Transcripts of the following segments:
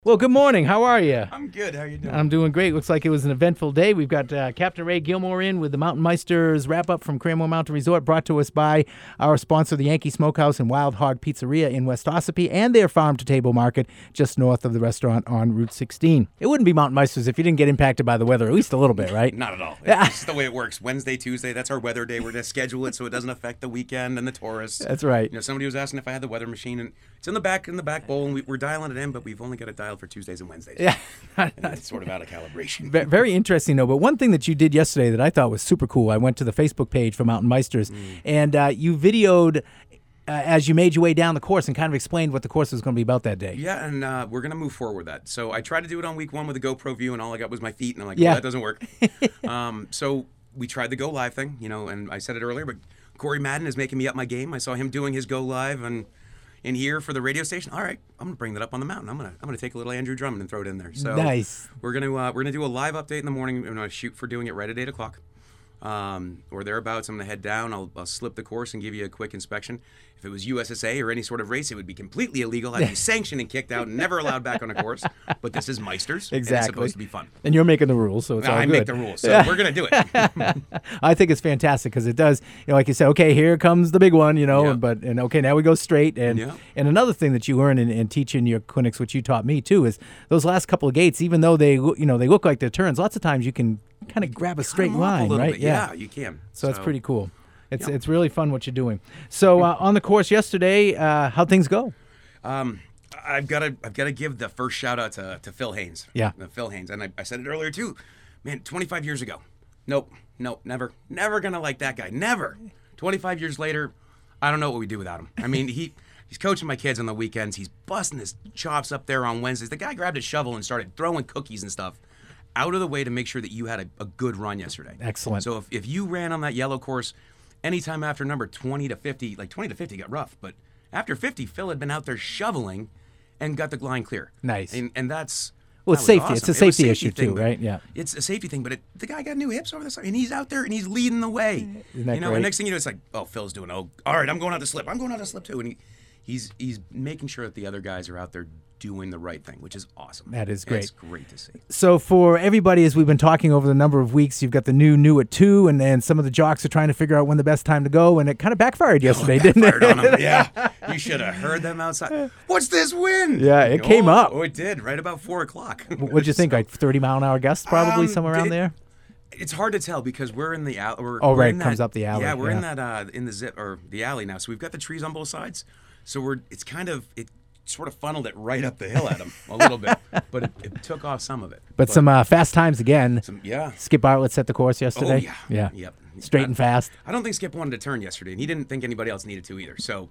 Well, good morning. How are you? I'm good. How are you doing? I'm doing great. Looks like it was an eventful day. We've got Captain Ray Gilmore in with the Mountain Meisters wrap-up from Cranmore Mountain Resort, brought to us by our sponsor, the Yankee Smokehouse and Wild Hog Pizzeria in West Ossipee, and their farm-to-table market just north of the restaurant on Route 16. It wouldn't be Mountain Meisters if you didn't get impacted by the weather, at least a little bit, right? Not at all. It's just the way it works. Wednesday, Tuesday, that's our weather day. We're going to schedule it so it doesn't affect the weekend and the tourists. That's right. You know, somebody was asking if I had the weather machine, and it's in the back bowl, and we're dialing it in, but we've only got it dialed for Tuesdays and Wednesdays. Yeah. And it's sort of out of calibration. Very interesting, though. But one thing that you did yesterday that I thought was super cool, I went to the Facebook page for Mountain Meisters, and you videoed as you made your way down the course and kind of explained what the course was going to be about that day. Yeah, and we're going to move forward with that. So I tried to do it on week one with a GoPro view, and all I got was my feet, and I'm like, Yeah. well, that doesn't work. So we tried the Go Live thing, you know, and I said it earlier, but Corey Madden is making me up my game. I saw him doing his Go Live and in here for the radio station. All right, I'm gonna bring that up on the mountain. I'm gonna take a little Andrew Drummond and throw it in there. So Nice. We're gonna do a live update in the morning. I'm gonna shoot for doing it right at 8:00, or thereabouts. I'm gonna head down. I'll slip the course and give you a quick inspection. If it was USSA or any sort of race, it would be completely illegal. I'd be sanctioned and kicked out and never allowed back on a course. But this is Meisters. Exactly. And it's supposed to be fun. And you're making the rules, so it's all I good. make the rules, so we're gonna do it. I think it's fantastic because it does, you know, like you said, okay, here comes the big one, you know, Yeah. and okay, now we go straight. And Yeah. and another thing that you learn in teaching your clinics, which you taught me too, is those last couple of gates, even though they look like they're turns, lots of times you can kind of grab a straight Come up a line, little right? bit. Yeah, you can. So that's pretty cool. It's Yeah. it's really fun what you're doing. So on the course yesterday, how'd things go? I've got to give the first shout out to Phil Haynes. Yeah. Phil Haynes, and I said it earlier too. Man, 25 years ago, nope, never gonna like that guy. Never. 25 years later, I don't know what we do without him. I mean, he's coaching my kids on the weekends. He's busting his chops up there on Wednesdays. The guy grabbed a shovel and started throwing cookies and stuff out of the way to make sure that you had a good run yesterday. Excellent. So if you ran on that yellow course, anytime after number 20 to 50, like 20 to 50 got rough, but after 50, Phil had been out there shoveling and got the line clear. Nice. And that's Well, that it's was safety. It's awesome. a It was safety issue thing, too, but right? Yeah. It's a safety thing, but the guy got new hips over the side, and he's out there and he's leading the way. Isn't that you know, great? and next thing you know, it's like, oh, Phil's doing. Oh, all right, I'm going out to slip. I'm going out to slip too, and he's making sure that the other guys are out there doing the right thing, which is awesome. That is great. It's great to see. So for everybody, as we've been talking over the number of weeks, you've got the new at 2, and then some of the jocks are trying to figure out when the best time to go, and it kind of backfired yesterday, didn't it? Fired on him. Yeah, you should have heard them outside. What's this wind? Yeah, it came up. Oh, it did right about 4:00. What'd you think? Like 30-mile-an-hour gusts, probably somewhere around there. It's hard to tell because we're in the alley. Oh, right, comes up the alley, Yeah, we're in yeah. that in the zip or the alley now. So we've got the trees on both sides. So it sort of funneled it right up the hill at him a little bit, but it took off some of it. But some fast times again. Yeah. Skip Bartlett set the course Oh yesterday. yeah. Yep. Straight and fast. I don't think Skip wanted to turn yesterday, and he didn't think anybody else needed to either. So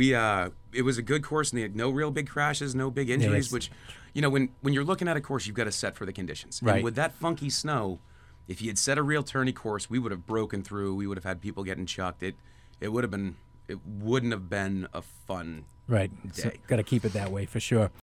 it was a good course, and they had no real big crashes, no big injuries. Yes. Which, you know, when you're looking at a course, you've got to set for the conditions. Right. And with that funky snow, if you had set a real tourney course, we would have broken through. We would have had people getting chucked. It wouldn't have been a fun Right. So day. got to keep it that way for sure.